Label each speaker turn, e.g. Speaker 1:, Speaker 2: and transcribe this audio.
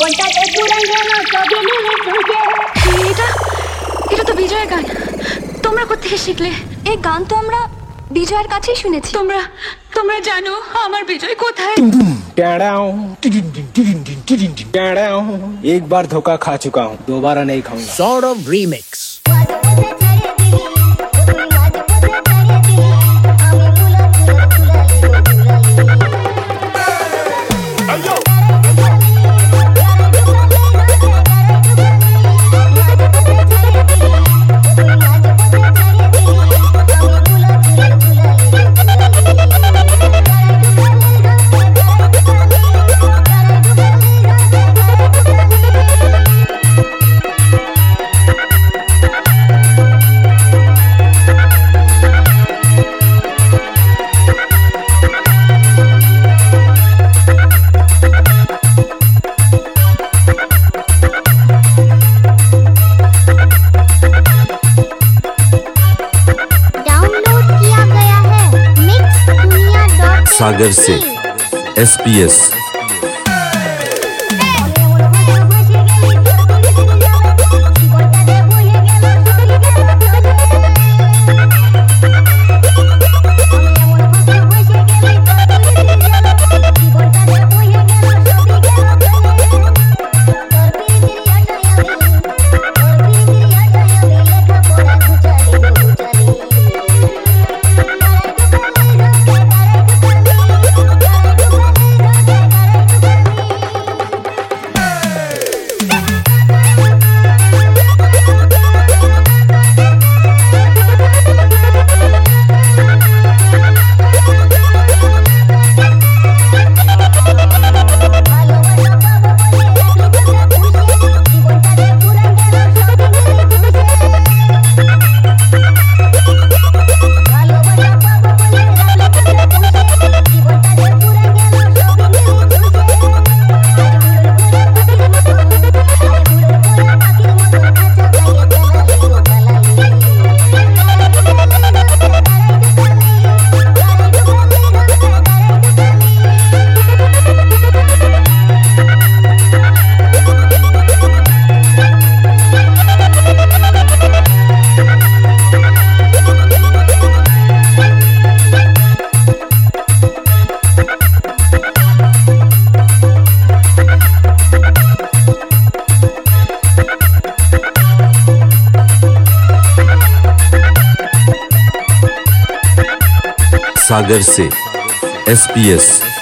Speaker 1: জীবনটাকে পুরাই গেল সবই নিয়ে তুঝে।
Speaker 2: এটা তো বিজয়ের গান। তোমরা কোত্থেকে শিখলে?
Speaker 3: এই গান তো আমরা বিজয়ের কাছেই শুনেছি।
Speaker 2: তোমরা জানো আমার বিজয় কোথায়?
Speaker 4: एक बार धोखा खा चुका हूँ, दोबारा नहीं खाऊंगा।
Speaker 5: Sort of remix.
Speaker 6: सागर से SPS सागर से SPS।